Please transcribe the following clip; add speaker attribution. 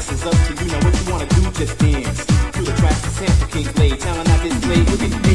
Speaker 1: this is up to you. Now what you wanna do, just dance to the track the Sample King played. Talent I displayed, look at me.